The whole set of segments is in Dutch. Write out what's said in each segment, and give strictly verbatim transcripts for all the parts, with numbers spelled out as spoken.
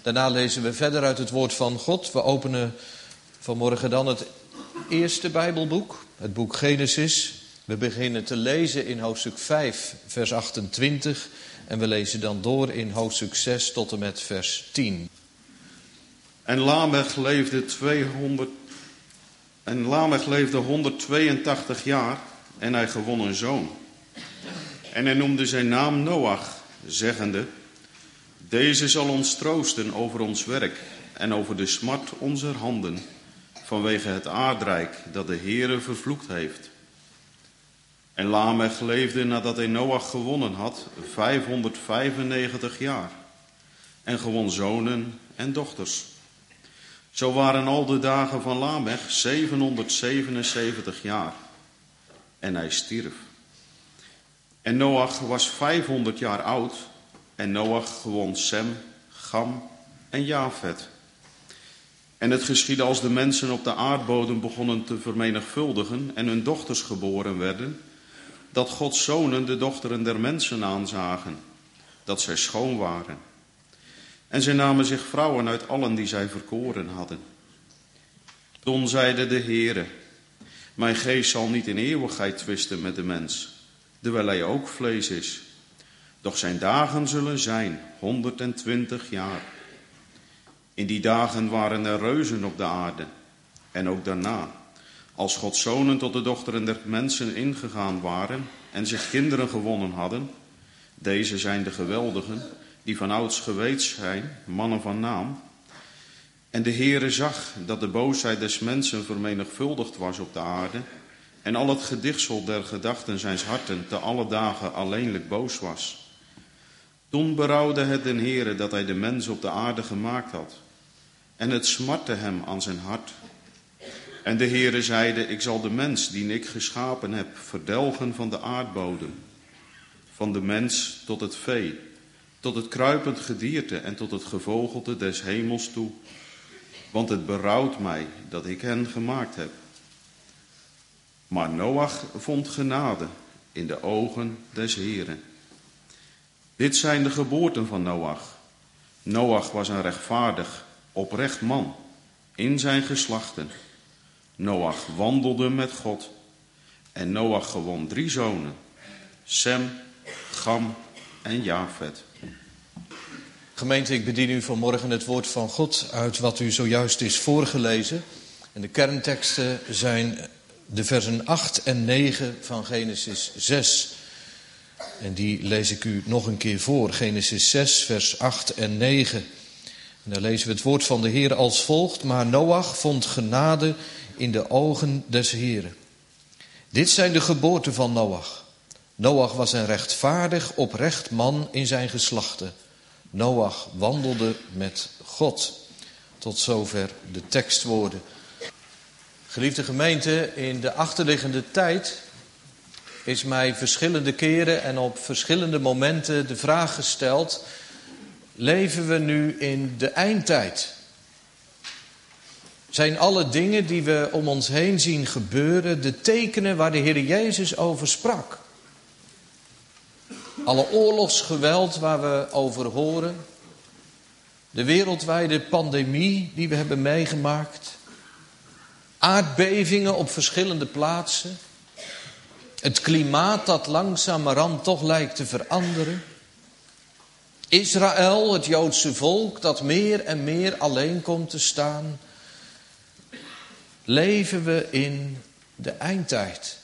Daarna lezen we verder uit het woord van God. We openen vanmorgen dan het eerste Bijbelboek, het boek Genesis. We beginnen te lezen in hoofdstuk vijf, vers achtentwintig. En we lezen dan door in hoofdstuk zes tot en met vers tien. En Lamech leefde tweehonderd en Lamech leefde honderdtweeëntachtig jaar en hij gewon een zoon. En hij noemde zijn naam Noach, zeggende: Deze zal ons troosten over ons werk en over de smart onzer handen, vanwege het aardrijk dat de Heere vervloekt heeft. En Lamech leefde nadat hij Noach gewonnen had vijfhonderdvijfennegentig jaar en gewon zonen en dochters. Zo waren al de dagen van Lamech zevenhonderdzevenenzeventig jaar en hij stierf. En Noach was vijfhonderd jaar oud en Noach gewon Sem, Cham en Jafet. En het geschiedde als de mensen op de aardbodem begonnen te vermenigvuldigen en hun dochters geboren werden, dat Gods zonen de dochteren der mensen aanzagen, dat zij schoon waren. En zij namen zich vrouwen uit allen die zij verkoren hadden. Toen zeide de Heere: Mijn geest zal niet in eeuwigheid twisten met de mens, terwijl hij ook vlees is. Doch zijn dagen zullen zijn honderdtwintig jaar. In die dagen waren er reuzen op de aarde. En ook daarna, als Gods zonen tot de dochteren der mensen ingegaan waren en zich kinderen gewonnen hadden. Deze zijn de geweldigen, die van ouds geweest zijn, mannen van naam. En de Heere zag dat de boosheid des mensen vermenigvuldigd was op de aarde, en al het gedichtsel der gedachten zijns harten te alle dagen alleenlijk boos was. Toen berouwde het den Heere dat hij de mens op de aarde gemaakt had, en het smartte hem aan zijn hart. En de Heere zeide: Ik zal de mens die ik geschapen heb verdelgen van de aardbodem, van de mens tot het vee, tot het kruipend gedierte en tot het gevogelte des hemels toe. Want het berouwt mij dat ik hen gemaakt heb. Maar Noach vond genade in de ogen des Heeren. Dit zijn de geboorten van Noach. Noach was een rechtvaardig, oprecht man in zijn geslachten. Noach wandelde met God. En Noach gewon drie zonen: Sem, Cham en Jafet. Gemeente, ik bedien u vanmorgen het woord van God uit wat u zojuist is voorgelezen. En de kernteksten zijn de versen acht en negen van Genesis zes. En die lees ik u nog een keer voor. Genesis zes, vers acht en negen. En daar lezen we het woord van de Heer als volgt. Maar Noach vond genade in de ogen des Heeren. Dit zijn de geboorten van Noach. Noach was een rechtvaardig, oprecht man in zijn geslachten. Noach wandelde met God. Tot zover de tekstwoorden. Geliefde gemeente, in de achterliggende tijd is mij verschillende keren en op verschillende momenten de vraag gesteld: leven we nu in de eindtijd? Zijn alle dingen die we om ons heen zien gebeuren de tekenen waar de Heer Jezus over sprak? Alle oorlogsgeweld waar we over horen, de wereldwijde pandemie die we hebben meegemaakt, aardbevingen op verschillende plaatsen, het klimaat dat langzamerhand toch lijkt te veranderen, Israël, het Joodse volk dat meer en meer alleen komt te staan. Leven we in de eindtijd?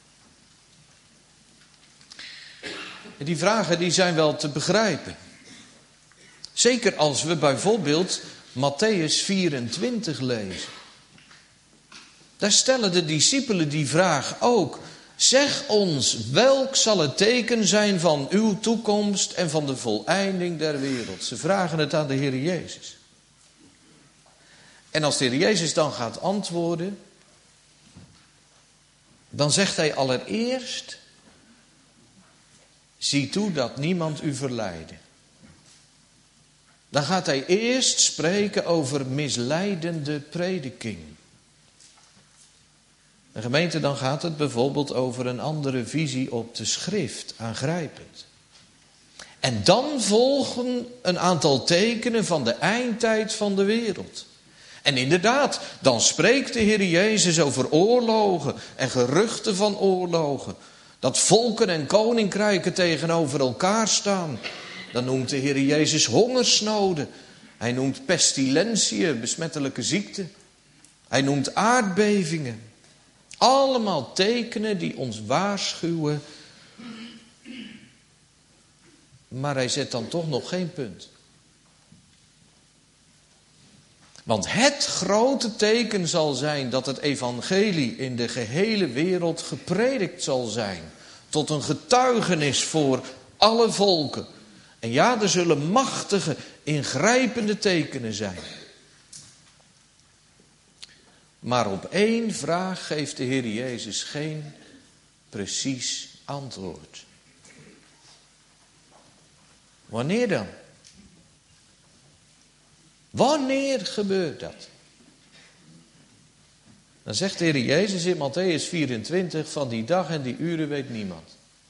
En die vragen die zijn wel te begrijpen. Zeker als we bijvoorbeeld Mattheüs vierentwintig lezen. Daar stellen de discipelen die vraag ook: zeg ons, welk zal het teken zijn van uw toekomst en van de voleinding der wereld? Ze vragen het aan de Heer Jezus. En als de Heer Jezus dan gaat antwoorden, dan zegt hij allereerst: zie toe dat niemand u verleide. Dan gaat hij eerst spreken over misleidende prediking. En gemeente, dan gaat het bijvoorbeeld over een andere visie op de schrift, aangrijpend. En dan volgen een aantal tekenen van de eindtijd van de wereld. En inderdaad, dan spreekt de Heer Jezus over oorlogen en geruchten van oorlogen. Dat volken en koninkrijken tegenover elkaar staan. Dan noemt de Heer Jezus hongersnoden. Hij noemt pestilentiën, besmettelijke ziekten. Hij noemt aardbevingen. Allemaal tekenen die ons waarschuwen. Maar hij zet dan toch nog geen punt. Want het grote teken zal zijn dat het evangelie in de gehele wereld gepredikt zal zijn. Tot een getuigenis voor alle volken. En ja, er zullen machtige, ingrijpende tekenen zijn. Maar op één vraag geeft de Heer Jezus geen precies antwoord. Wanneer dan? Wanneer gebeurt dat? Dan zegt de Heer Jezus in Mattheüs vierentwintig, van die dag en die uren weet niemand.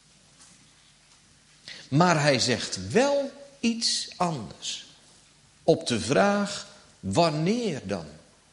Maar hij zegt wel iets anders. Op de vraag, wanneer dan?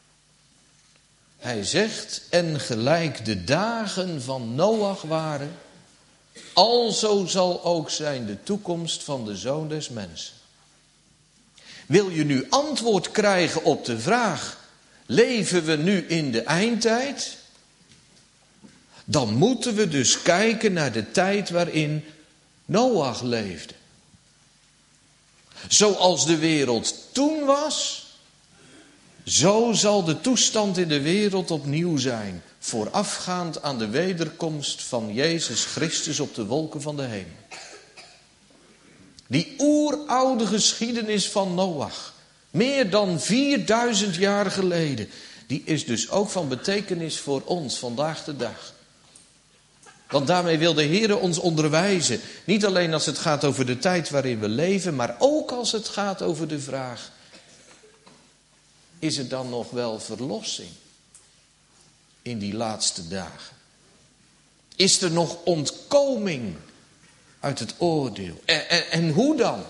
Hij zegt, en gelijk de dagen van Noach waren, alzo zal ook zijn de toekomst van de Zoon des Mensen. Wil je nu antwoord krijgen op de vraag, leven we nu in de eindtijd? Dan moeten we dus kijken naar de tijd waarin Noach leefde. Zoals de wereld toen was, zo zal de toestand in de wereld opnieuw zijn, voorafgaand aan de wederkomst van Jezus Christus op de wolken van de hemel. Die oeroude geschiedenis van Noach, meer dan vierduizend jaar geleden, die is dus ook van betekenis voor ons vandaag de dag. Want daarmee wil de Heer ons onderwijzen, niet alleen als het gaat over de tijd waarin we leven, maar ook als het gaat over de vraag, is er dan nog wel verlossing in die laatste dagen? Is er nog ontkoming uit het oordeel? En, en, en hoe dan?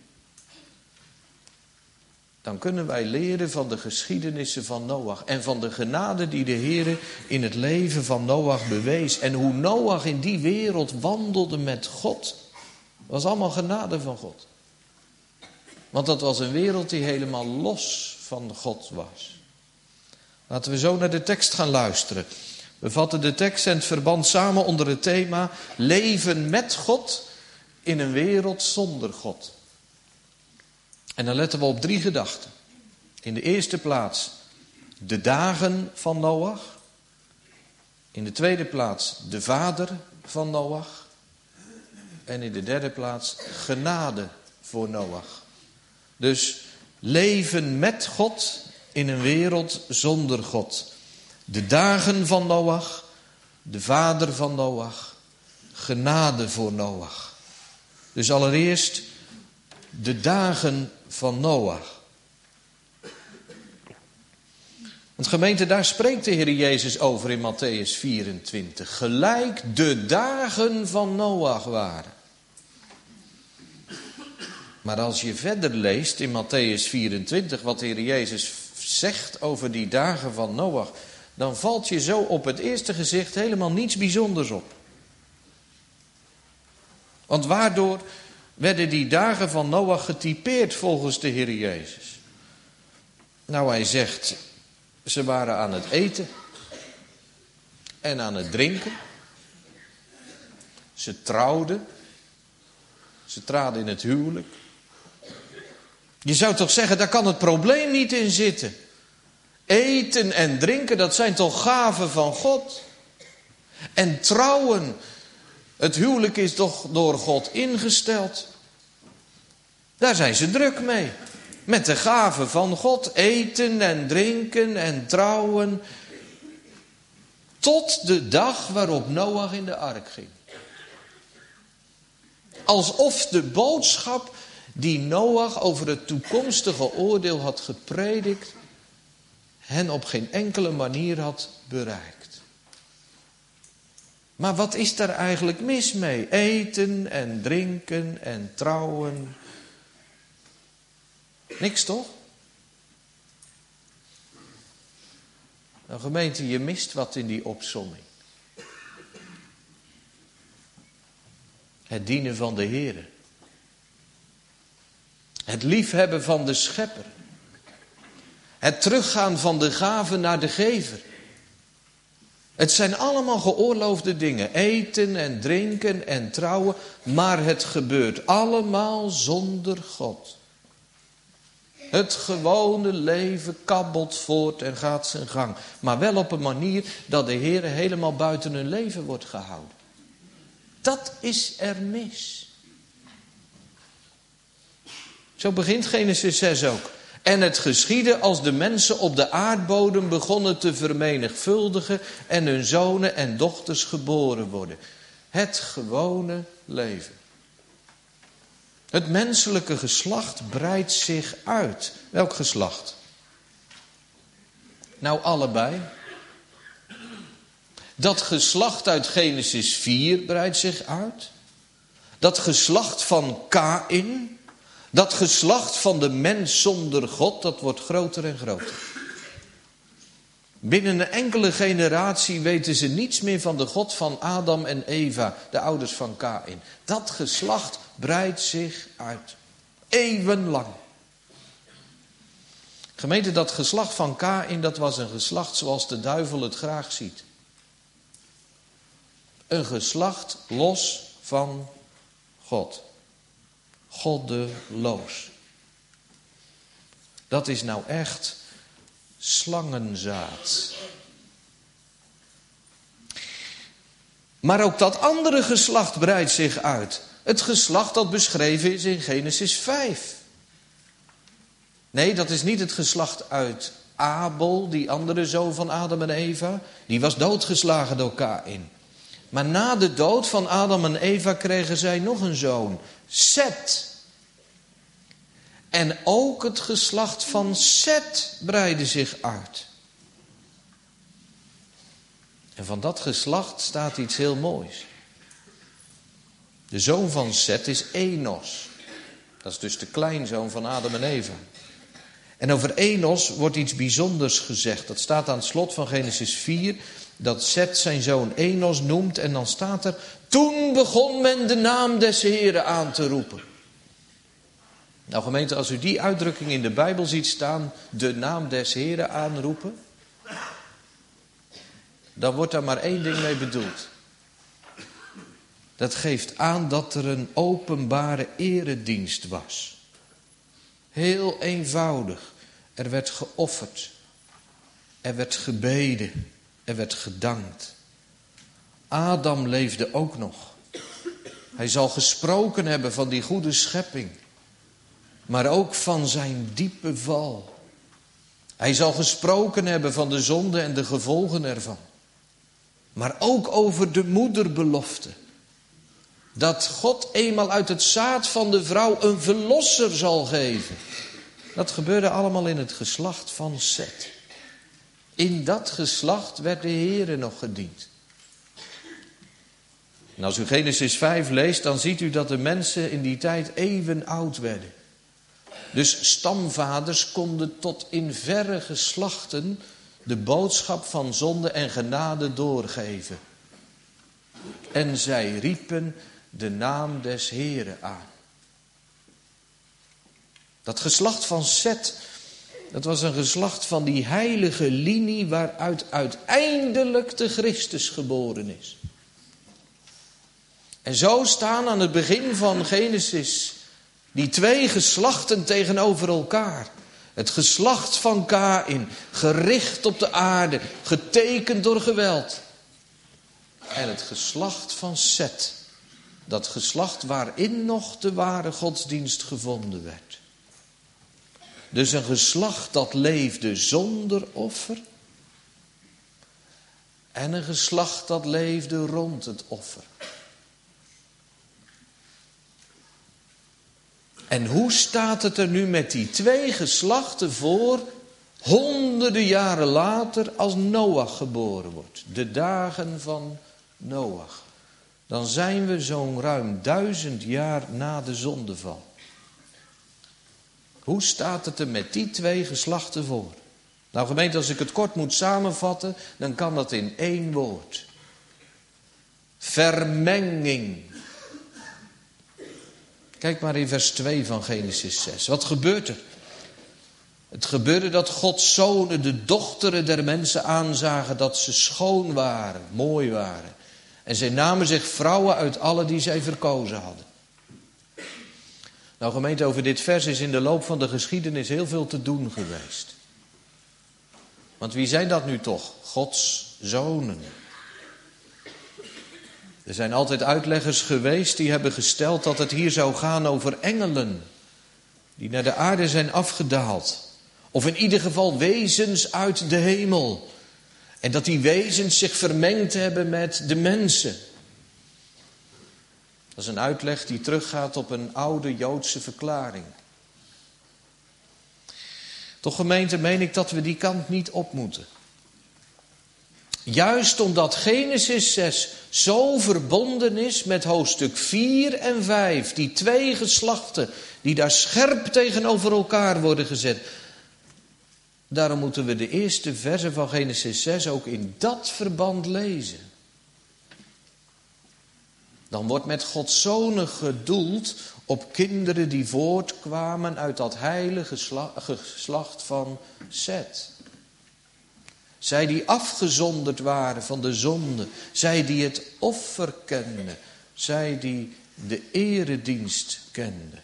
Dan kunnen wij leren van de geschiedenissen van Noach en van de genade die de Heer in het leven van Noach bewees. En hoe Noach in die wereld wandelde met God. Dat was allemaal genade van God. Want dat was een wereld die helemaal los van God was. Laten we zo naar de tekst gaan luisteren. We vatten de tekst en het verband samen onder het thema leven met God in een wereld zonder God. En dan letten we op drie gedachten. In de eerste plaats de dagen van Noach. In de tweede plaats de vader van Noach. En in de derde plaats genade voor Noach. Dus leven met God in een wereld zonder God. De dagen van Noach, de vader van Noach, genade voor Noach. Dus allereerst de dagen van Noach. Want gemeente, daar spreekt de Heer Jezus over in Mattheüs vierentwintig. Gelijk de dagen van Noach waren. Maar als je verder leest in Mattheüs vierentwintig wat de Heer Jezus zegt over die dagen van Noach, dan valt je zo op het eerste gezicht helemaal niets bijzonders op. Want waardoor werden die dagen van Noach getypeerd volgens de Heer Jezus? Nou, hij zegt, ze waren aan het eten en aan het drinken. Ze trouwden. Ze traden in het huwelijk. Je zou toch zeggen, daar kan het probleem niet in zitten. Eten en drinken, dat zijn toch gaven van God. En trouwen, het huwelijk is toch door God ingesteld. Daar zijn ze druk mee. Met de gaven van God, eten en drinken en trouwen. Tot de dag waarop Noach in de ark ging. Alsof de boodschap die Noach over het toekomstige oordeel had gepredikt, hen op geen enkele manier had bereikt. Maar wat is daar eigenlijk mis mee? Eten en drinken en trouwen. Niks toch? Nou gemeente, je mist wat in die opsomming. Het dienen van de Heere. Het liefhebben van de Schepper. Het teruggaan van de gave naar de gever. Het zijn allemaal geoorloofde dingen. Eten en drinken en trouwen. Maar het gebeurt allemaal zonder God. Het gewone leven kabbelt voort en gaat zijn gang. Maar wel op een manier dat de Heer helemaal buiten hun leven wordt gehouden. Dat is er mis. Zo begint Genesis zes ook. En het geschiedde als de mensen op de aardbodem begonnen te vermenigvuldigen en hun zonen en dochters geboren worden. Het gewone leven. Het menselijke geslacht breidt zich uit. Welk geslacht? Nou, allebei. Dat geslacht uit Genesis vier breidt zich uit. Dat geslacht van Kaïn. Dat geslacht van de mens zonder God, dat wordt groter en groter. Binnen een enkele generatie weten ze niets meer van de God van Adam en Eva, de ouders van Kaïn. Dat geslacht breidt zich uit. Eeuwenlang. Gemeente, dat geslacht van Kaïn, dat was een geslacht zoals de duivel het graag ziet. Een geslacht los van God. Goddeloos. Dat is nou echt slangenzaad. Maar ook dat andere geslacht breidt zich uit. Het geslacht dat beschreven is in Genesis vijf. Nee, dat is niet het geslacht uit Abel, die andere zoon van Adam en Eva. Die was doodgeslagen door Kaïn. Maar na de dood van Adam en Eva kregen zij nog een zoon, Set. En ook het geslacht van Set breidde zich uit. En van dat geslacht staat iets heel moois. De zoon van Set is Enos. Dat is dus de kleinzoon van Adam en Eva. En over Enos wordt iets bijzonders gezegd. Dat staat aan het slot van Genesis vier... dat Set zijn zoon Enos noemt. En dan staat er: toen begon men de naam des Heeren aan te roepen. Nou gemeente, als u die uitdrukking in de Bijbel ziet staan, de naam des Heeren aanroepen, dan wordt daar maar één ding mee bedoeld. Dat geeft aan dat er een openbare eredienst was. Heel eenvoudig. Er werd geofferd. Er werd gebeden. Er werd gedankt. Adam leefde ook nog. Hij zal gesproken hebben van die goede schepping. Maar ook van zijn diepe val. Hij zal gesproken hebben van de zonde en de gevolgen ervan. Maar ook over de moederbelofte. Dat God eenmaal uit het zaad van de vrouw een verlosser zal geven. Dat gebeurde allemaal in het geslacht van Set. In dat geslacht werd de Heere nog gediend. En als u Genesis vijf leest, dan ziet u dat de mensen in die tijd eeuwen oud werden. Dus stamvaders konden tot in verre geslachten de boodschap van zonde en genade doorgeven. En zij riepen de naam des Heeren aan. Dat geslacht van Set, dat was een geslacht van die heilige linie waaruit uiteindelijk de Christus geboren is. En zo staan aan het begin van Genesis die twee geslachten tegenover elkaar. Het geslacht van Kaïn, gericht op de aarde, getekend door geweld. En het geslacht van Set, dat geslacht waarin nog de ware godsdienst gevonden werd. Dus een geslacht dat leefde zonder offer. En een geslacht dat leefde rond het offer. En hoe staat het er nu met die twee geslachten voor, honderden jaren later, als Noach geboren wordt? De dagen van Noach. Dan zijn we zo'n ruim duizend jaar na de zondeval. Hoe staat het er met die twee geslachten voor? Nou gemeente, als ik het kort moet samenvatten, dan kan dat in één woord. Vermenging. Kijk maar in vers twee van Genesis zes. Wat gebeurt er? Het gebeurde dat Gods zonen de dochteren der mensen aanzagen dat ze schoon waren, mooi waren. En zij namen zich vrouwen uit alle die zij verkozen hadden. Nou gemeente, over dit vers is in de loop van de geschiedenis heel veel te doen geweest. Want wie zijn dat nu toch? Gods zonen. Er zijn altijd uitleggers geweest die hebben gesteld dat het hier zou gaan over engelen. Die naar de aarde zijn afgedaald. Of in ieder geval wezens uit de hemel. En dat die wezens zich vermengd hebben met de mensen. Dat is een uitleg die teruggaat op een oude Joodse verklaring. Toch gemeente, meen ik dat we die kant niet op moeten. Juist omdat Genesis zes zo verbonden is met hoofdstuk vier en vijf. Die twee geslachten die daar scherp tegenover elkaar worden gezet. Daarom moeten we de eerste versen van Genesis zes ook in dat verband lezen. Dan wordt met Gods zonen gedoeld op kinderen die voortkwamen uit dat heilige geslacht van Set. Zij die afgezonderd waren van de zonde. Zij die het offer kenden. Zij die de eredienst kenden.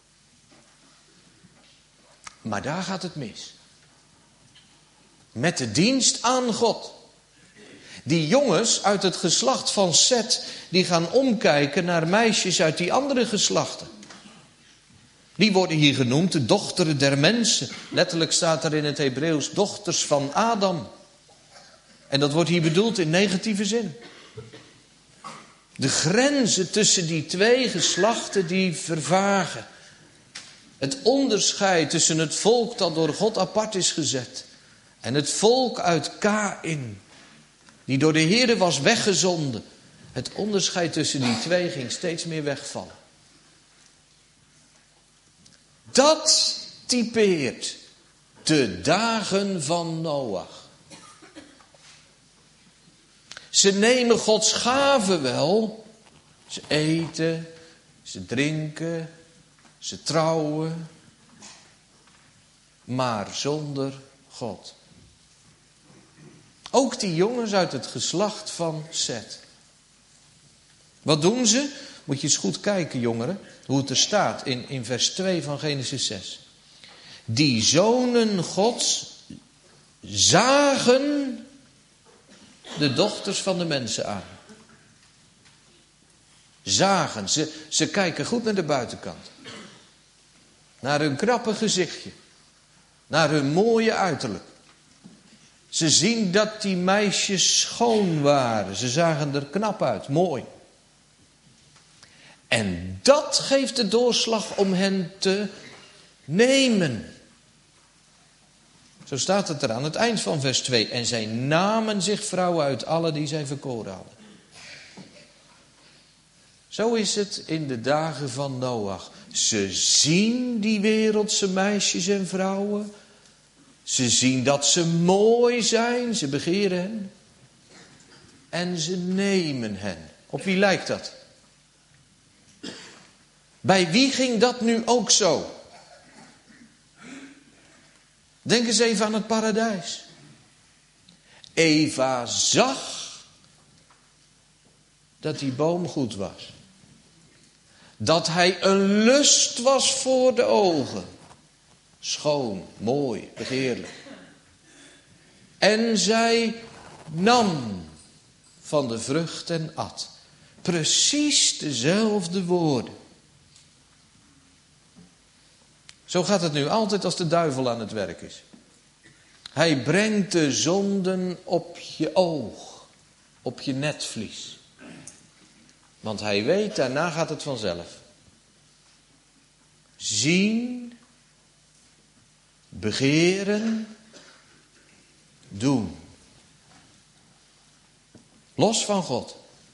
Maar daar gaat het mis. Met de dienst aan God. Die jongens uit het geslacht van Set, die gaan omkijken naar meisjes uit die andere geslachten. Die worden hier genoemd de dochteren der mensen. Letterlijk staat er in het Hebreeuws dochters van Adam. En dat wordt hier bedoeld in negatieve zin. De grenzen tussen die twee geslachten die vervagen. Het onderscheid tussen het volk dat door God apart is gezet. En het volk uit Kaïn. Die door de Heere was weggezonden. Het onderscheid tussen die twee ging steeds meer wegvallen. Dat typeert de dagen van Noach. Ze nemen Gods gaven wel. Ze eten, ze drinken, ze trouwen. Maar zonder God. Ook die jongens uit het geslacht van Set. Wat doen ze? Moet je eens goed kijken, jongeren, hoe het er staat in, in vers twee van Genesis zes. Die zonen Gods zagen de dochters van de mensen aan. Zagen. Ze, ze kijken goed naar de buitenkant. Naar hun krappe gezichtje. Naar hun mooie uiterlijk. Ze zien dat die meisjes schoon waren. Ze zagen er knap uit, mooi. En dat geeft de doorslag om hen te nemen. Zo staat het er aan het eind van vers twee. En zij namen zich vrouwen uit alle die zij verkoren hadden. Zo is het in de dagen van Noach. Ze zien die wereldse meisjes en vrouwen. Ze zien dat ze mooi zijn. Ze begeren hen. En ze nemen hen. Op wie lijkt dat? Bij wie ging dat nu ook zo? Denk eens even aan het paradijs. Eva zag dat die boom goed was. Dat hij een lust was voor de ogen. Schoon, mooi, begeerlijk. En zij nam van de vrucht en at. Precies dezelfde woorden. Zo gaat het nu altijd als de duivel aan het werk is. Hij brengt de zonden op je oog, op je netvlies. Want hij weet, daarna gaat het vanzelf. Zien, begeren, doen. Los van God.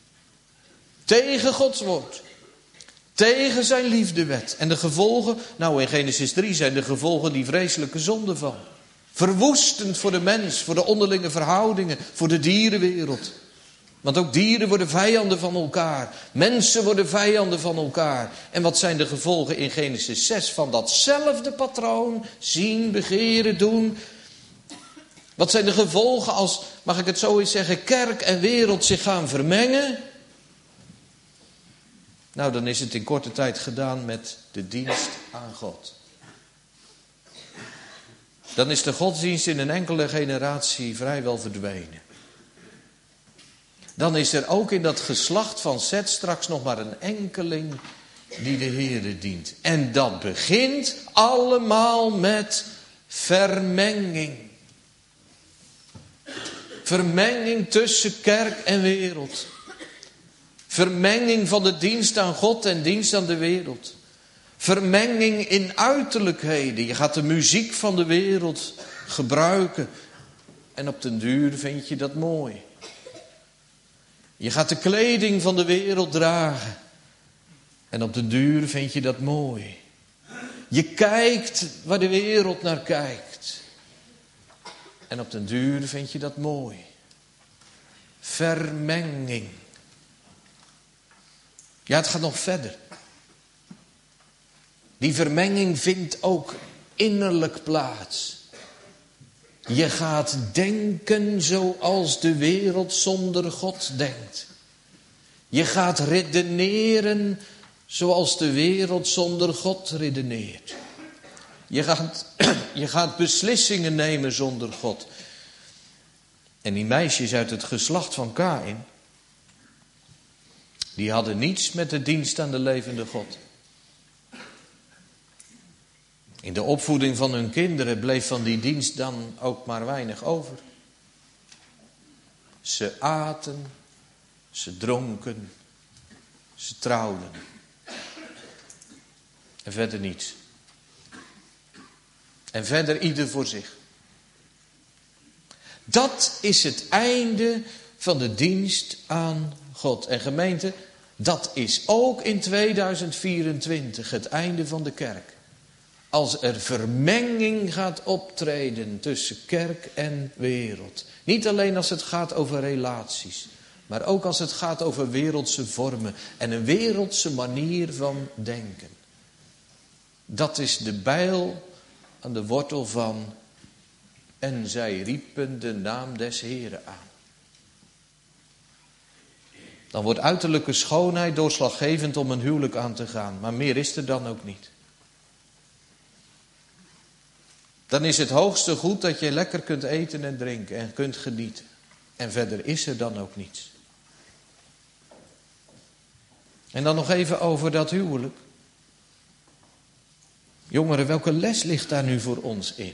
Tegen Gods woord. Tegen zijn liefdewet. En de gevolgen, nou in Genesis drie zijn de gevolgen die vreselijke zonde van. Verwoestend voor de mens, voor de onderlinge verhoudingen, voor de dierenwereld. Want ook dieren worden vijanden van elkaar. Mensen worden vijanden van elkaar. En wat zijn de gevolgen in Genesis zes van datzelfde patroon? Zien, begeren, doen. Wat zijn de gevolgen als, mag ik het zo eens zeggen, kerk en wereld zich gaan vermengen? Nou, dan is het in korte tijd gedaan met de dienst aan God. Dan is de godsdienst in een enkele generatie vrijwel verdwenen. Dan is er ook in dat geslacht van Zet straks nog maar een enkeling die de Heere dient. En dat begint allemaal met vermenging. Vermenging tussen kerk en wereld. Vermenging van de dienst aan God en dienst aan de wereld. Vermenging in uiterlijkheden. Je gaat de muziek van de wereld gebruiken. En op den duur vind je dat mooi. Je gaat de kleding van de wereld dragen. En op den duur vind je dat mooi. Je kijkt waar de wereld naar kijkt. En op den duur vind je dat mooi. Vermenging. Ja, het gaat nog verder. Die vermenging vindt ook innerlijk plaats. Je gaat denken zoals de wereld zonder God denkt. Je gaat redeneren zoals de wereld zonder God redeneert. Je gaat, je gaat beslissingen nemen zonder God. En die meisjes uit het geslacht van Kaïn, die hadden niets met de dienst aan de levende God. In de opvoeding van hun kinderen bleef van die dienst dan ook maar weinig over. Ze aten, ze dronken, ze trouwden. En verder niets. En verder ieder voor zich. Dat is het einde van de dienst aan God. En gemeente, dat is ook in tweeduizend vierentwintig het einde van de kerk. Als er vermenging gaat optreden tussen kerk en wereld. Niet alleen als het gaat over relaties. Maar ook als het gaat over wereldse vormen. En een wereldse manier van denken. Dat is de bijl aan de wortel van. En zij riepen de naam des Heeren aan. Dan wordt uiterlijke schoonheid doorslaggevend om een huwelijk aan te gaan. Maar meer is er dan ook niet. Dan is het hoogste goed dat je lekker kunt eten en drinken en kunt genieten. En verder is er dan ook niets. En dan nog even over dat huwelijk. Jongeren, welke les ligt daar nu voor ons in?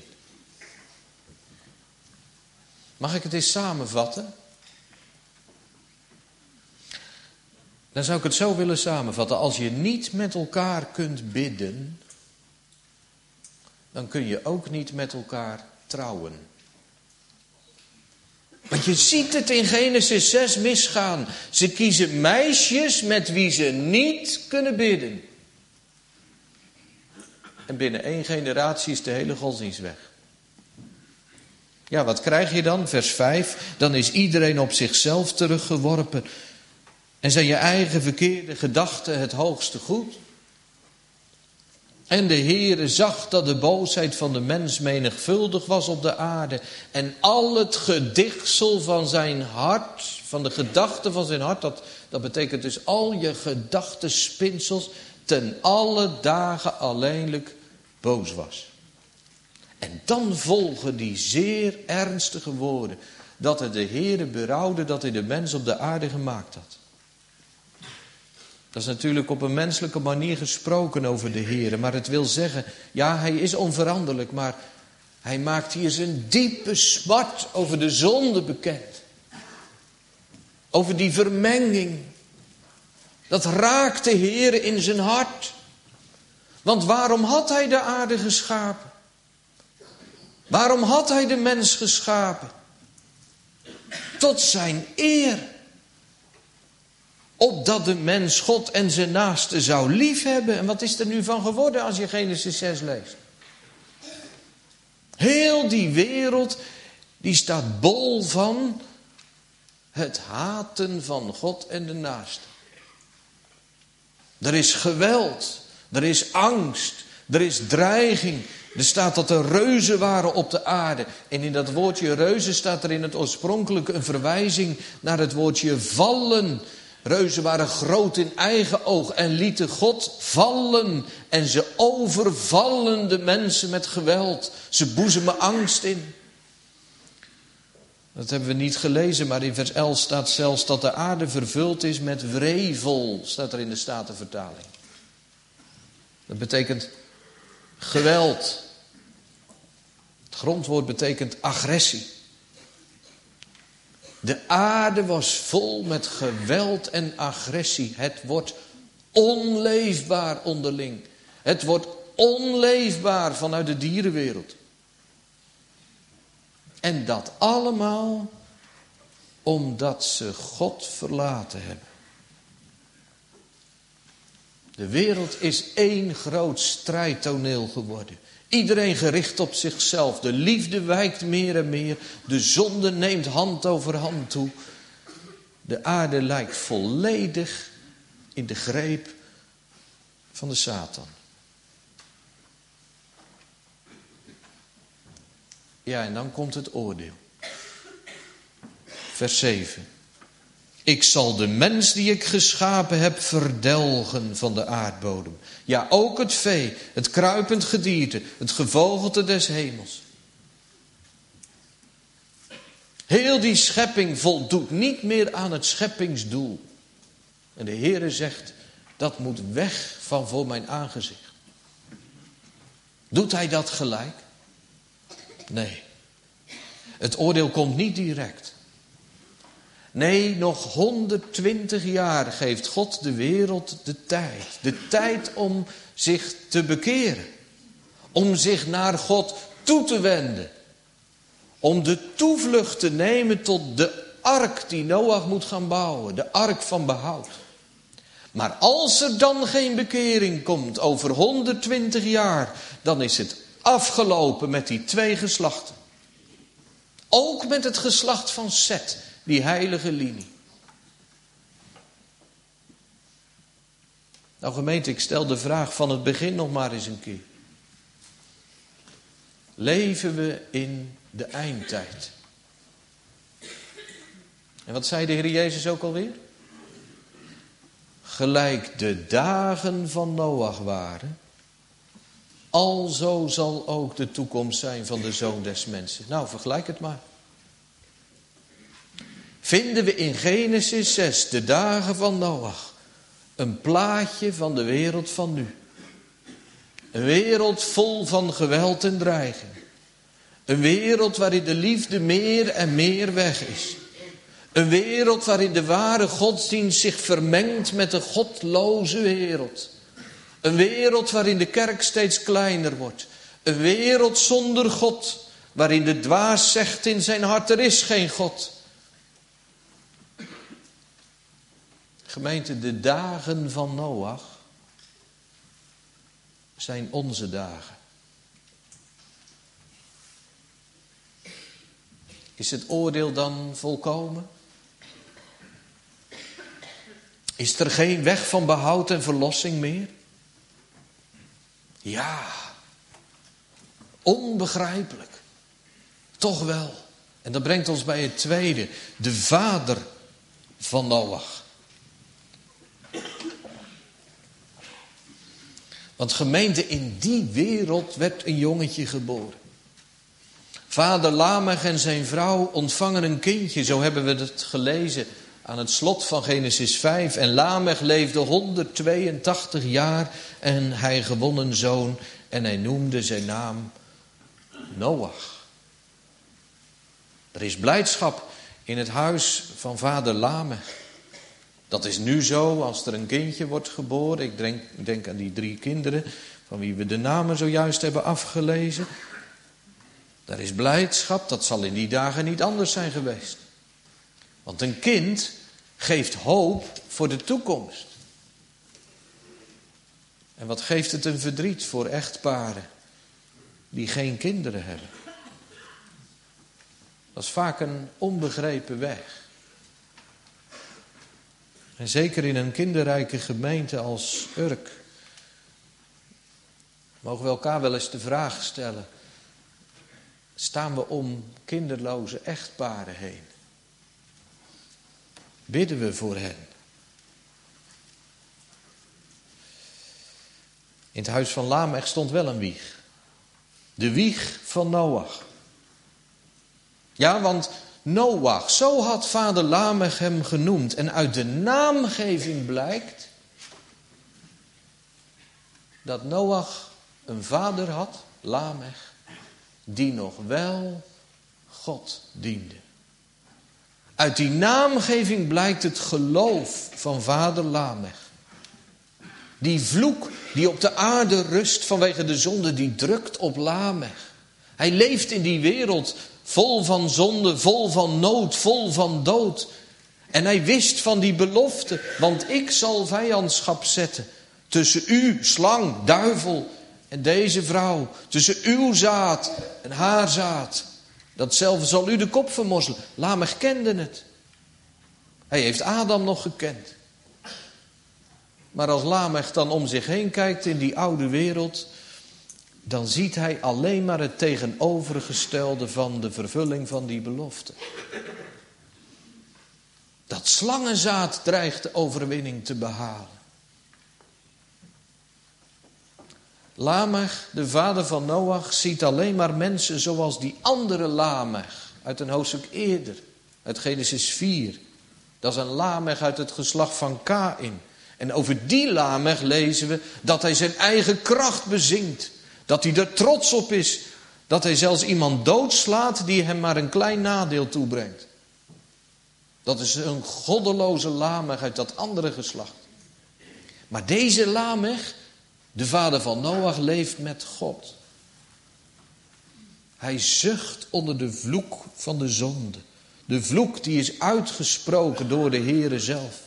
Mag ik het eens samenvatten? Dan zou ik het zo willen samenvatten. Als je niet met elkaar kunt bidden, dan kun je ook niet met elkaar trouwen. Want je ziet het in Genesis zes misgaan. Ze kiezen meisjes met wie ze niet kunnen bidden. En binnen één generatie is de hele godsdienst weg. Ja, wat krijg je dan? Vers vijf. Dan is iedereen op zichzelf teruggeworpen. En zijn je eigen verkeerde gedachten het hoogste goed. En de Heere zag dat de boosheid van de mens menigvuldig was op de aarde. En al het gedichtsel van zijn hart, van de gedachten van zijn hart, dat, dat betekent dus al je gedachtenspinsels, ten alle dagen alleenlijk boos was. En dan volgen die zeer ernstige woorden, dat het de Heere berouwde dat hij de mens op de aarde gemaakt had. Dat is natuurlijk op een menselijke manier gesproken over de Heere. Maar het wil zeggen, ja, hij is onveranderlijk. Maar hij maakt hier zijn diepe smart over de zonde bekend. Over die vermenging. Dat raakt de Heere in zijn hart. Want waarom had hij de aarde geschapen? Waarom had hij de mens geschapen? Tot zijn eer. Opdat de mens God en zijn naaste zou liefhebben. En wat is er nu van geworden als je Genesis zes leest? Heel die wereld, die staat bol van het haten van God en de naaste. Er is geweld, er is angst, er is dreiging. Er staat dat er reuzen waren op de aarde. En in dat woordje reuzen staat er in het oorspronkelijke een verwijzing naar het woordje vallen. Reuzen waren groot in eigen oog en lieten God vallen. En ze overvallen de mensen met geweld. Ze boezemen angst in. Dat hebben we niet gelezen, maar in vers elf staat zelfs dat de aarde vervuld is met wrevel. Staat er in de Statenvertaling. Dat betekent geweld. Het grondwoord betekent agressie. De aarde was vol met geweld en agressie. Het wordt onleefbaar onderling. Het wordt onleefbaar vanuit de dierenwereld. En dat allemaal omdat ze God verlaten hebben. De wereld is één groot strijdtoneel geworden. Iedereen gericht op zichzelf. De liefde wijkt meer en meer. De zonde neemt hand over hand toe. De aarde lijkt volledig in de greep van de Satan. Ja, en dan komt het oordeel. Vers zeven. Ik zal de mens die ik geschapen heb verdelgen van de aardbodem. Ja, ook het vee, het kruipend gedierte, het gevogelte des hemels. Heel die schepping voldoet niet meer aan het scheppingsdoel. En de Heere zegt, dat moet weg van voor mijn aangezicht. Doet hij dat gelijk? Nee. Het oordeel komt niet direct. Nee, nog honderdtwintig jaar geeft God de wereld de tijd. De tijd om zich te bekeren. Om zich naar God toe te wenden. Om de toevlucht te nemen tot de ark die Noach moet gaan bouwen. De ark van behoud. Maar als er dan geen bekering komt over honderdtwintig jaar, dan is het afgelopen met die twee geslachten. Ook met het geslacht van Set, die heilige linie. Nou gemeente, ik stel de vraag van het begin nog maar eens een keer. Leven we in de eindtijd? En wat zei de Heer Jezus ook alweer? Gelijk de dagen van Noach waren, alzo zal ook de toekomst zijn van de Zoon des Mensen. Nou, vergelijk het maar. Vinden we in Genesis zes, de dagen van Noach, een plaatje van de wereld van nu. Een wereld vol van geweld en dreiging. Een wereld waarin de liefde meer en meer weg is. Een wereld waarin de ware godsdienst zich vermengt met de godloze wereld. Een wereld waarin de kerk steeds kleiner wordt. Een wereld zonder God, waarin de dwaas zegt in zijn hart, er is geen God. Gemeente, de dagen van Noach zijn onze dagen. Is het oordeel dan volkomen? Is er geen weg van behoud en verlossing meer? Ja, onbegrijpelijk. Toch wel. En dat brengt ons bij het tweede. De vader van Noach. Want gemeente, in die wereld werd een jongetje geboren. Vader Lamech en zijn vrouw ontvangen een kindje. Zo hebben we het gelezen aan het slot van Genesis vijf. En Lamech leefde honderdtweeëntachtig jaar en hij gewon een zoon. En hij noemde zijn naam Noach. Er is blijdschap in het huis van vader Lamech. Dat is nu zo als er een kindje wordt geboren. Ik denk, ik denk aan die drie kinderen van wie we de namen zojuist hebben afgelezen. Daar is blijdschap, dat zal in die dagen niet anders zijn geweest. Want een kind geeft hoop voor de toekomst. En wat geeft het een verdriet voor echtparen die geen kinderen hebben? Dat is vaak een onbegrepen weg. En zeker in een kinderrijke gemeente als Urk mogen we elkaar wel eens de vraag stellen: staan we om kinderloze echtparen heen? Bidden we voor hen? In het huis van Lamech stond wel een wieg. De wieg van Noach. Ja, want Noach, zo had vader Lamech hem genoemd. En uit de naamgeving blijkt dat Noach een vader had, Lamech, die nog wel God diende. Uit die naamgeving blijkt het geloof van vader Lamech. Die vloek die op de aarde rust vanwege de zonde, die drukt op Lamech. Hij leeft in die wereld vol van zonde, vol van nood, vol van dood. En hij wist van die belofte, want ik zal vijandschap zetten tussen u, slang, duivel, en deze vrouw. Tussen uw zaad en haar zaad. Datzelfde zal u de kop vermorzelen. Lamech kende het. Hij heeft Adam nog gekend. Maar als Lamech dan om zich heen kijkt in die oude wereld, dan ziet hij alleen maar het tegenovergestelde van de vervulling van die belofte. Dat slangenzaad dreigt de overwinning te behalen. Lamech, de vader van Noach, ziet alleen maar mensen zoals die andere Lamech uit een hoofdstuk eerder, uit Genesis vier. Dat is een Lamech uit het geslacht van Kaïn. En over die Lamech lezen we dat hij zijn eigen kracht bezingt. Dat hij er trots op is. Dat hij zelfs iemand doodslaat die hem maar een klein nadeel toebrengt. Dat is een goddeloze Lamech uit dat andere geslacht. Maar deze Lamech, de vader van Noach, leeft met God. Hij zucht onder de vloek van de zonde. De vloek die is uitgesproken door de Heere zelf.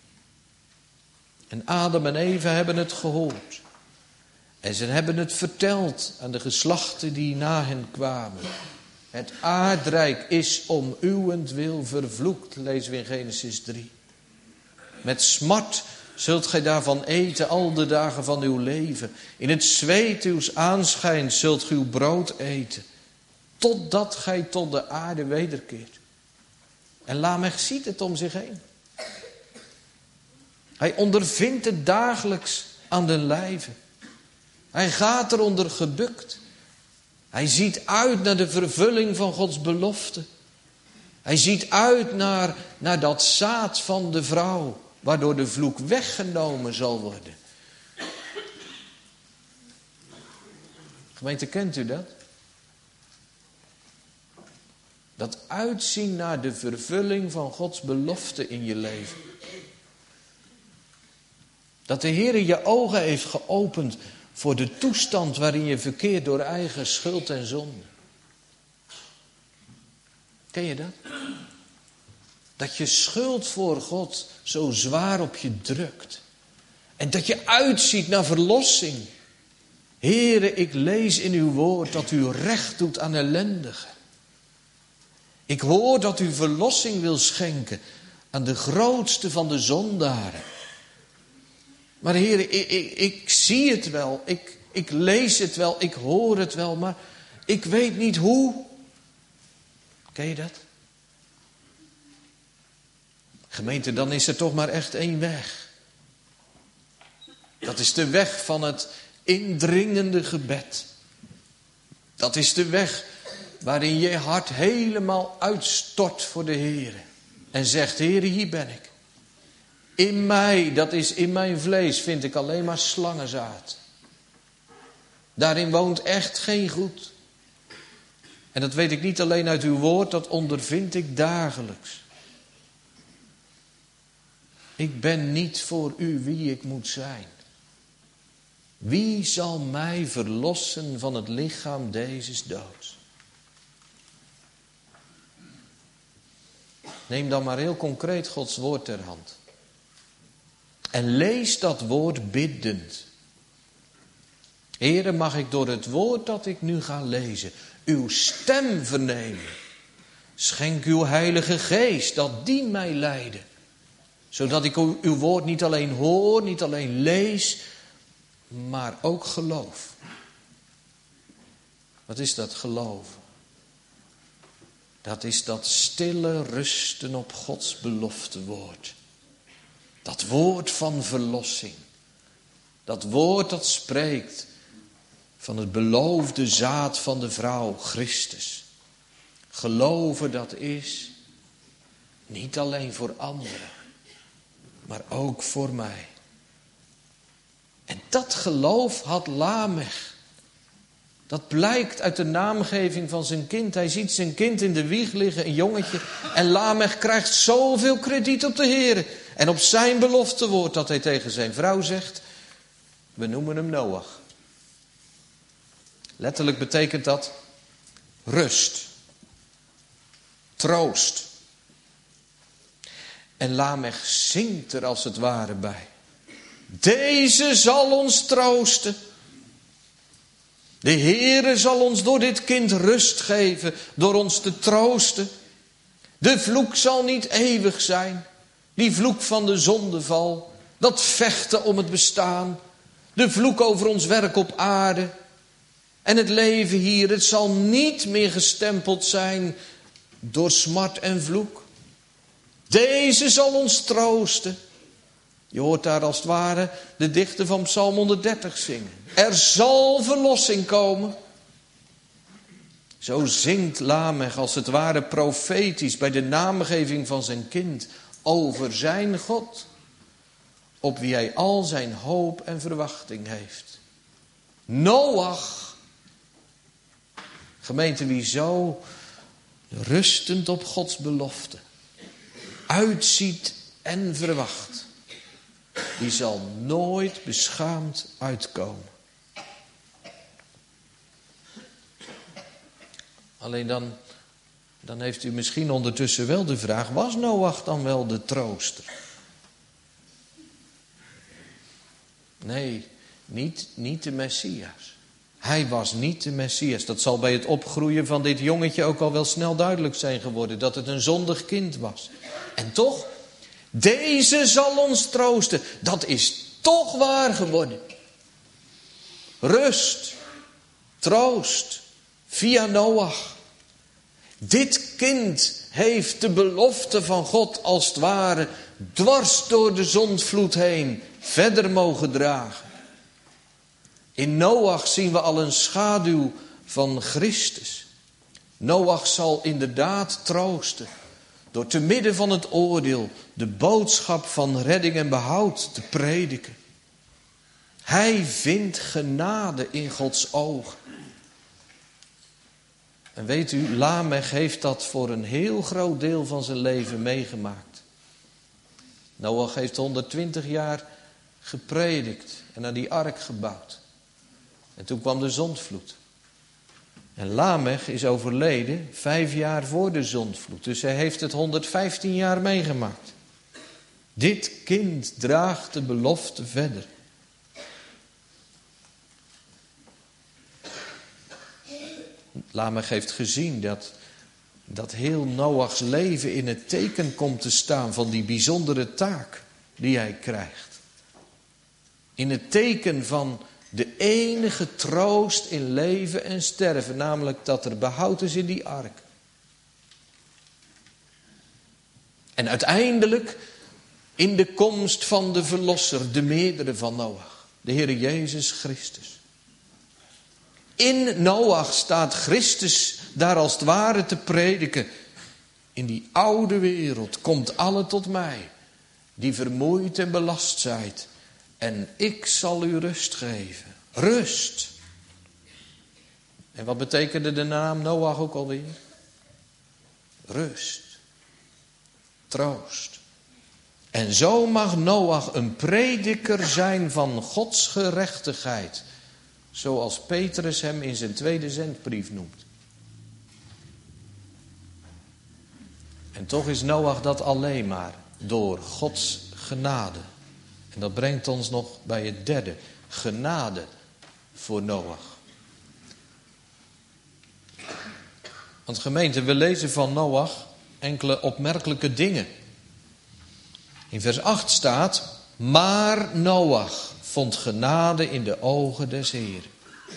En Adam en Eva hebben het gehoord. En ze hebben het verteld aan de geslachten die na hen kwamen. Het aardrijk is om uwentwil vervloekt, lezen we in Genesis drie. Met smart zult gij daarvan eten al de dagen van uw leven. In het zweet uws aanschijns zult gij uw brood eten. Totdat gij tot de aarde wederkeert. En Lamech ziet het om zich heen. Hij ondervindt het dagelijks aan den lijve. Hij gaat eronder gebukt. Hij ziet uit naar de vervulling van Gods belofte. Hij ziet uit naar, naar dat zaad van de vrouw, waardoor de vloek weggenomen zal worden. Gemeente, kent u dat? Dat uitzien naar de vervulling van Gods belofte in je leven. Dat de Heer je ogen heeft geopend voor de toestand waarin je verkeert door eigen schuld en zonde. Ken je dat? Dat je schuld voor God zo zwaar op je drukt. En dat je uitziet naar verlossing. Heere, ik lees in uw woord dat u recht doet aan ellendigen. Ik hoor dat u verlossing wil schenken aan de grootste van de zondaren. Maar Heere, ik, ik, ik zie het wel, ik, ik lees het wel, ik hoor het wel, maar ik weet niet hoe. Ken je dat? Gemeente, dan is er toch maar echt één weg. Dat is de weg van het indringende gebed. Dat is de weg waarin je hart helemaal uitstort voor de Heere. En zegt, Heere, hier ben ik. In mij, dat is in mijn vlees, vind ik alleen maar slangenzaad. Daarin woont echt geen goed. En dat weet ik niet alleen uit uw woord, dat ondervind ik dagelijks. Ik ben niet voor u wie ik moet zijn. Wie zal mij verlossen van het lichaam dezes doods? Neem dan maar heel concreet Gods woord ter hand. En lees dat woord biddend. Heere, mag ik door het woord dat ik nu ga lezen uw stem vernemen. Schenk uw heilige geest, dat die mij leiden. Zodat ik uw woord niet alleen hoor, niet alleen lees, maar ook geloof. Wat is dat geloven? Dat is dat stille rusten op Gods beloftewoord. Dat woord van verlossing. Dat woord dat spreekt van het beloofde zaad van de vrouw, Christus. Geloven dat is niet alleen voor anderen, maar ook voor mij. En dat geloof had Lamech. Dat blijkt uit de naamgeving van zijn kind. Hij ziet zijn kind in de wieg liggen, een jongetje. En Lamech krijgt zoveel krediet op de Heer. En op zijn beloftewoord dat hij tegen zijn vrouw zegt. We noemen hem Noach. Letterlijk betekent dat rust. Troost. En Lamech zingt er als het ware bij. Deze zal ons troosten. De Heere zal ons door dit kind rust geven, door ons te troosten. De vloek zal niet eeuwig zijn. Die vloek van de zondeval, dat vechten om het bestaan. De vloek over ons werk op aarde. En het leven hier, het zal niet meer gestempeld zijn door smart en vloek. Deze zal ons troosten. Je hoort daar als het ware de dichter van Psalm honderddertig zingen. Er zal verlossing komen. Zo zingt Lamech als het ware profetisch bij de naamgeving van zijn kind over zijn God, op wie hij al zijn hoop en verwachting heeft. Noach, gemeente, wie zo rustend op Gods belofte uitziet en verwacht, die zal nooit beschaamd uitkomen. Alleen dan, dan heeft u misschien ondertussen wel de vraag, was Noach dan wel de trooster? Nee, niet, niet de Messias. Hij was niet de Messias. Dat zal bij het opgroeien van dit jongetje ook al wel snel duidelijk zijn geworden, dat het een zondig kind was. En toch, deze zal ons troosten. Dat is toch waar geworden. Rust, troost, via Noach. Dit kind heeft de belofte van God als het ware dwars door de zondvloed heen verder mogen dragen. In Noach zien we al een schaduw van Christus. Noach zal inderdaad troosten door te midden van het oordeel de boodschap van redding en behoud te prediken. Hij vindt genade in Gods ogen. En weet u, Lamech heeft dat voor een heel groot deel van zijn leven meegemaakt. Noach heeft honderdtwintig jaar gepredikt en aan die ark gebouwd. En toen kwam de zondvloed. En Lamech is overleden vijf jaar voor de zondvloed. Dus hij heeft het honderdvijftien jaar meegemaakt. Dit kind draagt de belofte verder. Lamech heeft gezien dat, dat heel Noachs leven in het teken komt te staan van die bijzondere taak die hij krijgt. In het teken van de enige troost in leven en sterven, namelijk dat er behoud is in die ark. En uiteindelijk in de komst van de Verlosser, de meerdere van Noach, de Heere Jezus Christus. In Noach staat Christus daar als het ware te prediken. In die oude wereld komt alle tot mij, die vermoeid en belast zijt. En ik zal u rust geven. Rust. En wat betekende de naam Noach ook alweer? Rust. Troost. En zo mag Noach een prediker zijn van Gods gerechtigheid. Zoals Petrus hem in zijn tweede zendbrief noemt. En toch is Noach dat alleen maar door Gods genade. En dat brengt ons nog bij het derde. Genade voor Noach. Want gemeente, we lezen van Noach enkele opmerkelijke dingen. In vers acht staat: maar Noach vond genade in de ogen des Heeren.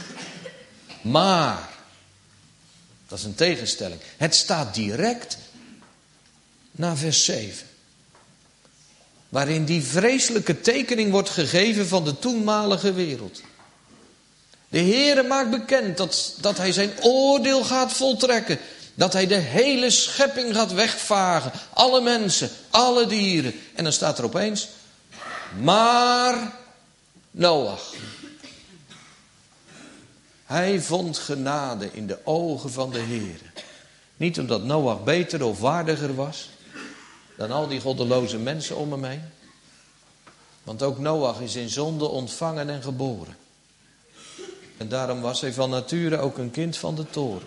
Maar, dat is een tegenstelling. Het staat direct na vers zeven. Waarin die vreselijke tekening wordt gegeven van de toenmalige wereld. De Heere maakt bekend dat, dat hij zijn oordeel gaat voltrekken. Dat hij de hele schepping gaat wegvagen. Alle mensen, alle dieren. En dan staat er opeens: maar Noach. Hij vond genade in de ogen van de Heere. Niet omdat Noach beter of waardiger was dan al die goddeloze mensen om hem heen. Want ook Noach is in zonde ontvangen en geboren. En daarom was hij van nature ook een kind van de toren.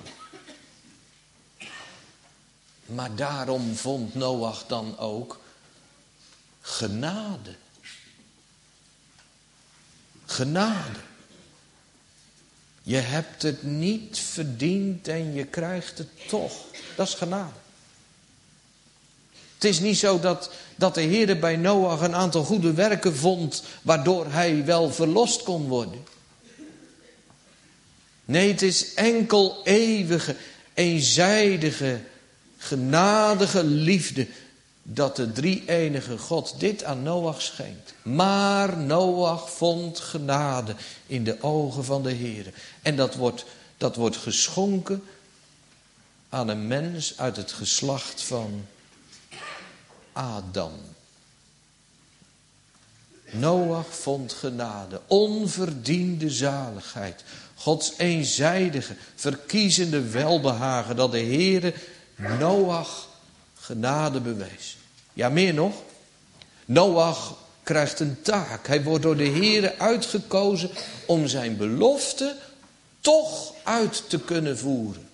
Maar daarom vond Noach dan ook genade. Genade. Je hebt het niet verdiend en je krijgt het toch. Dat is genade. Het is niet zo dat, dat de Heer bij Noach een aantal goede werken vond, waardoor hij wel verlost kon worden. Nee, het is enkel eeuwige, eenzijdige, genadige liefde dat de drie-enige God dit aan Noach schenkt. Maar Noach vond genade in de ogen van de Heer. En dat wordt, dat wordt geschonken aan een mens uit het geslacht van Adam. Noach vond genade, onverdiende zaligheid. Gods eenzijdige, verkiezende welbehagen dat de Heere Noach genade bewees. Ja, meer nog. Noach krijgt een taak. Hij wordt door de Heere uitgekozen om zijn belofte toch uit te kunnen voeren.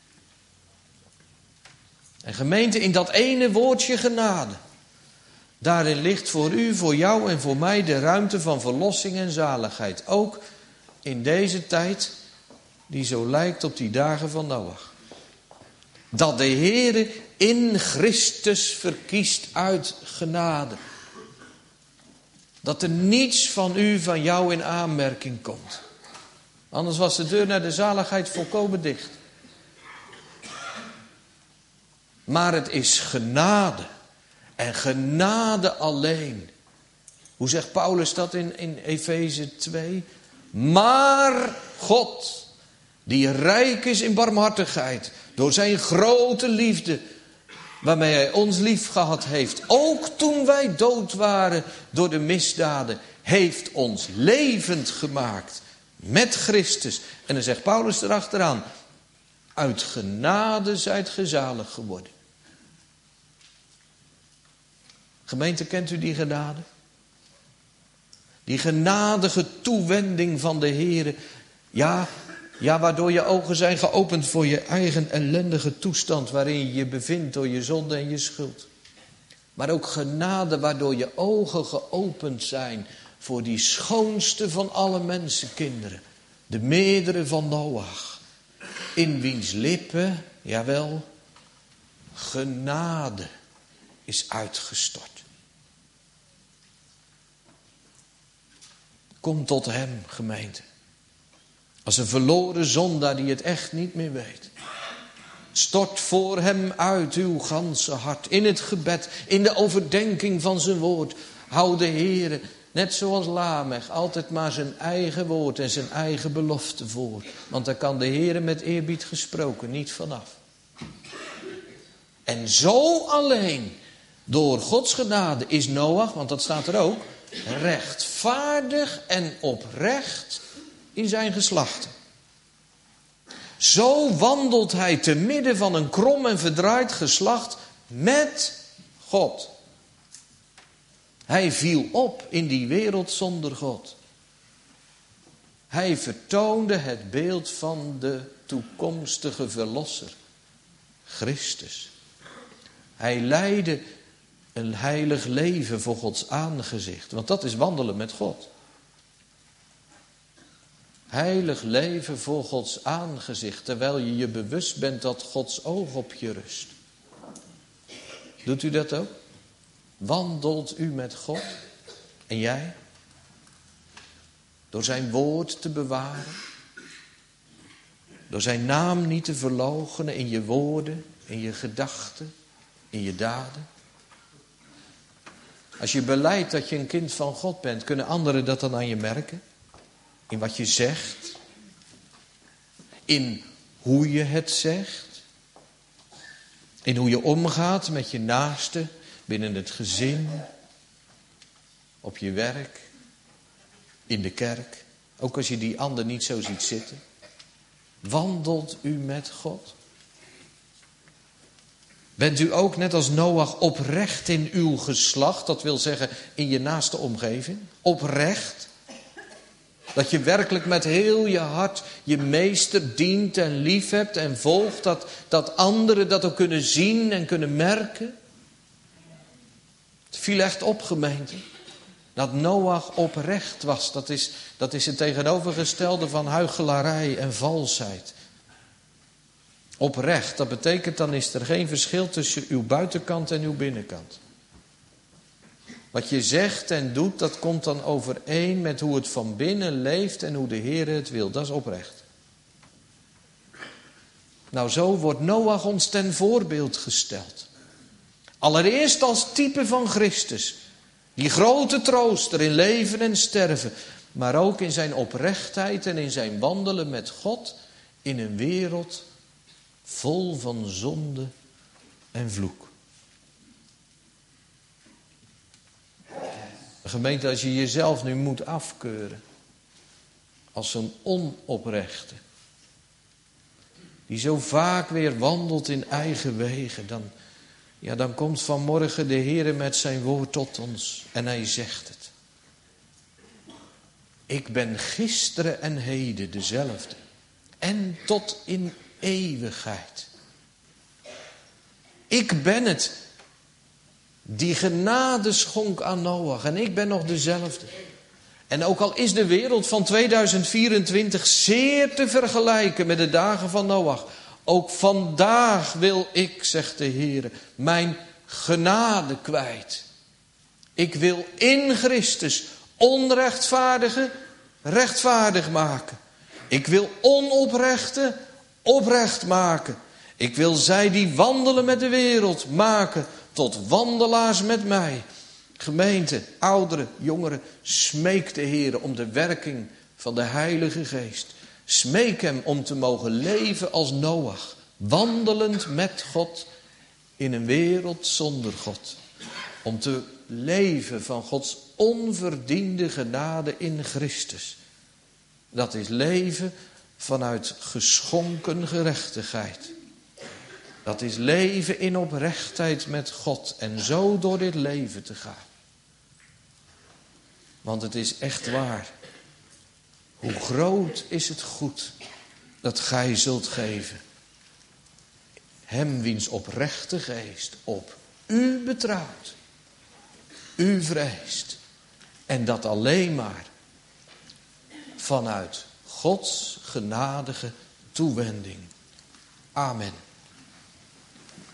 En gemeente, in dat ene woordje genade, daarin ligt voor u, voor jou en voor mij de ruimte van verlossing en zaligheid. Ook in deze tijd die zo lijkt op die dagen van Noach. Dat de Heere in Christus verkiest uit genade. Dat er niets van u, van jou in aanmerking komt. Anders was de deur naar de zaligheid volkomen dicht. Maar het is genade. En genade alleen. Hoe zegt Paulus dat in, in Efeze twee? Maar God, die rijk is in barmhartigheid, door zijn grote liefde, waarmee hij ons lief gehad heeft, ook toen wij dood waren door de misdaden, heeft ons levend gemaakt met Christus. En dan zegt Paulus erachteraan: uit genade zijt ge zalig geworden. Gemeente, kent u die genade? Die genadige toewending van de Heere. Ja, ja, waardoor je ogen zijn geopend voor je eigen ellendige toestand waarin je je bevindt door je zonde en je schuld. Maar ook genade waardoor je ogen geopend zijn voor die schoonste van alle mensenkinderen. De meerdere van Noach. In wiens lippen, jawel, genade is uitgestort. Kom tot hem, gemeente. Als een verloren zondaar die het echt niet meer weet. Stort voor hem uit uw ganse hart. In het gebed, in de overdenking van zijn woord. Hou de Heere, net zoals Lamech, altijd maar zijn eigen woord en zijn eigen belofte voor. Want daar kan de Heere met eerbied gesproken niet vanaf. En zo alleen, door Gods genade, is Noach, want dat staat er ook, rechtvaardig en oprecht in zijn geslachten. Zo wandelt hij te midden van een krom en verdraaid geslacht met God. Hij viel op in die wereld zonder God. Hij vertoonde het beeld van de toekomstige verlosser, Christus. Hij leidde een heilig leven voor Gods aangezicht. Want dat is wandelen met God. Heilig leven voor Gods aangezicht. Terwijl je je bewust bent dat Gods oog op je rust. Doet u dat ook? Wandelt u met God? En jij? Door zijn woord te bewaren. Door zijn naam niet te verloochenen in je woorden, in je gedachten, in je daden. Als je belijdt dat je een kind van God bent, kunnen anderen dat dan aan je merken? In wat je zegt? In hoe je het zegt? In hoe je omgaat met je naaste, binnen het gezin, op je werk, in de kerk? Ook als je die ander niet zo ziet zitten. Wandelt u met God? Bent u ook net als Noach oprecht in uw geslacht? Dat wil zeggen in je naaste omgeving. Oprecht. Dat je werkelijk met heel je hart je meester dient en lief hebt en volgt. Dat, dat anderen dat ook kunnen zien en kunnen merken. Het viel echt op, gemeente. Dat Noach oprecht was. Dat is, dat is het tegenovergestelde van huichelarij en valsheid. Oprecht, dat betekent dan is er geen verschil tussen uw buitenkant en uw binnenkant. Wat je zegt en doet, dat komt dan overeen met hoe het van binnen leeft en hoe de Heer het wil. Dat is oprecht. Nou, zo wordt Noach ons ten voorbeeld gesteld. Allereerst als type van Christus. Die grote trooster in leven en sterven. Maar ook in zijn oprechtheid en in zijn wandelen met God in een wereld vol van zonde en vloek. Gemeente, als je jezelf nu moet afkeuren als zo'n onoprechte, die zo vaak weer wandelt in eigen wegen, dan, ja, dan komt vanmorgen de Heer met zijn woord tot ons en hij zegt het. Ik ben gisteren en heden dezelfde en tot in eeuwigheid. Ik ben het die genade schonk aan Noach en ik ben nog dezelfde. En ook al is de wereld van tweeduizend vierentwintig zeer te vergelijken met de dagen van Noach, ook vandaag wil ik, zegt de Heer, mijn genade kwijt. Ik wil in Christus onrechtvaardigen rechtvaardig maken. Ik wil onoprechten oprecht maken. Ik wil zij die wandelen met de wereld maken tot wandelaars met mij. Gemeente, ouderen, jongeren, smeek de Heer om de werking van de Heilige Geest. Smeek hem om te mogen leven als Noach, wandelend met God in een wereld zonder God. Om te leven van Gods onverdiende genade in Christus. Dat is leven vanuit geschonken gerechtigheid. Dat is leven in oprechtheid met God en zo door dit leven te gaan. Want het is echt waar. Hoe groot is het goed dat gij zult geven. Hem wiens oprechte geest op u betrouwt. U vreest. En dat alleen maar vanuit Gods genadige toewending. Amen.